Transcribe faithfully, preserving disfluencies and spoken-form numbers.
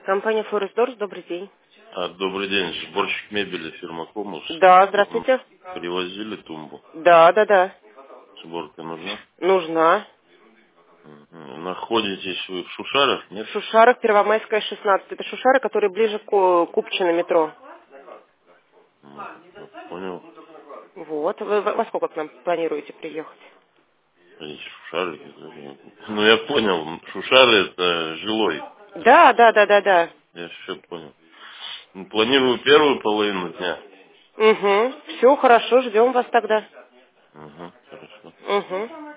Компания Форестдорс, добрый день. А, добрый день, сборщик мебели, фирма Комус. Да, М, здравствуйте. Привозили тумбу. Да, да, да. Сборка нужна? Нужна. Мгм. Находитесь вы в Шушарах, В нет? Шушарах, Первомайская, шестнадцать. Это Шушары, которые ближе к Ку- Купчино метро. М, Понял. Вот. Вы во во сколько к нам планируете приехать? Эти Шушары. это- Ну, я понял. Шушары это жилой. Да, да, да, да, да. Я все понял. Ну, планирую первую половину дня. Угу. Все хорошо, ждем вас тогда. Угу, хорошо. Угу.